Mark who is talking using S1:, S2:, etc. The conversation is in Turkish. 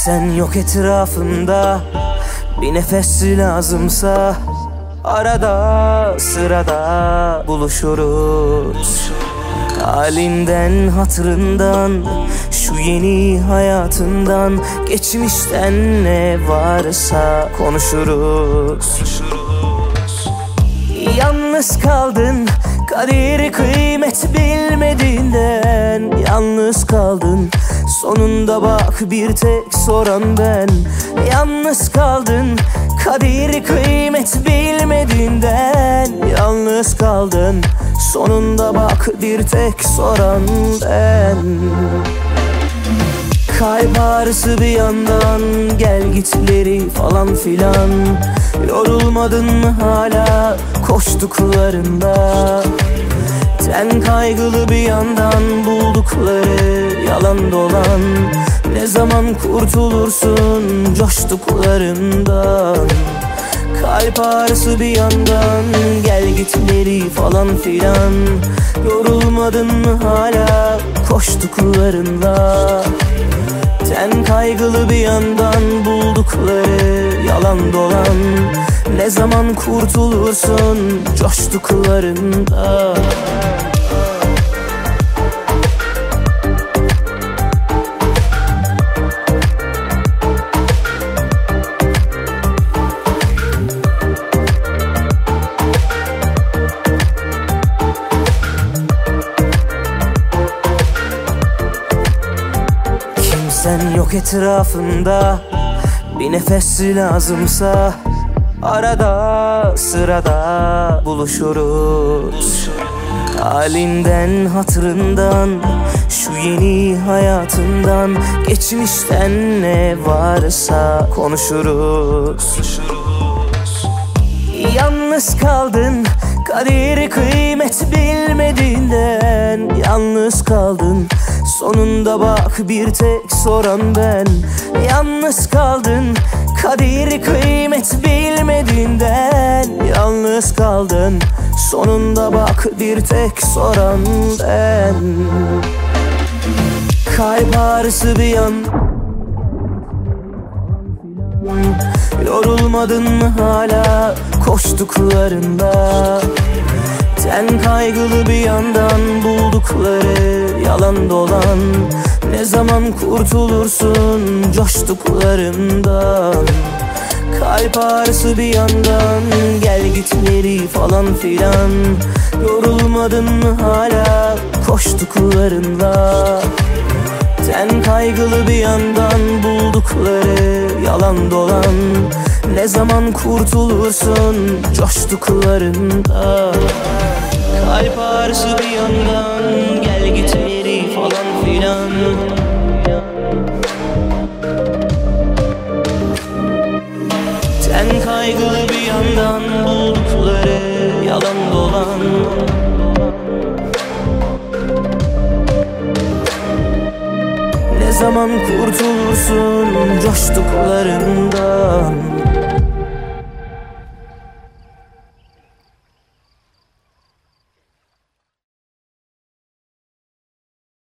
S1: Kimsen yok etrafımda, bir nefes lazımsa arada sırada buluşuruz. Halinden hatırından, şu yeni hayatından, geçmişten ne varsa konuşuruz. Yalnız kaldın, kadir kıymet bilmediğinden. Yalnız kaldın, sonunda bak bir tek soran ben. Yalnız kaldın, kadir kıymet bilmediğinden. Yalnız kaldın, sonunda bak bir tek soran ben. Kalp ağrısı bir yandan, gel gitleri falan filan. Yorulmadın mı hala koştuklarında? Ten kaygılı bir yandan, buldukları yalan dolan. Ne zaman kurtulursun coştuklarından? Kalp ağrısı bir yandan, gel gitleri falan filan. Yorulmadın mı hala koştuklarında? Ten kaygılı bir yandan, buldukları yalan dolan. Ne zaman kurtulursun coştuklarında? Sen yok etrafımda, bir nefes lazımsa arada sırada buluşuruz. Halinden hatırından, şu yeni hayatından, geçmişten ne varsa konuşuruz. Yalnız kaldın, kadir kıymet bilmediğinden. Yalnız kaldın, sonunda bak bir tek soran ben. Yalnız kaldın, kadir kıymet bilmediğinden. Yalnız kaldın, sonunda bak bir tek soran ben. Kalp ağrısı bir yan, yorulmadın mı hala koştuklarında? Ten kaygılı bir yandan, buldukları yalan dolan. Ne zaman kurtulursun coştuklarından? Kalp ağrısı bir yandan, gel gitleri falan filan. Yorulmadın mı hala koştuklarında? Ten kaygılı bir yandan, buldukları yalan dolan. Ne zaman kurtulursun coştuklarında? Kalp ağrısı bir yandan, gel gitleri falan filan. Ten kaygılı bir yandan, buldukları yalan dolan. Ne zaman kurtulursun coştuklarından?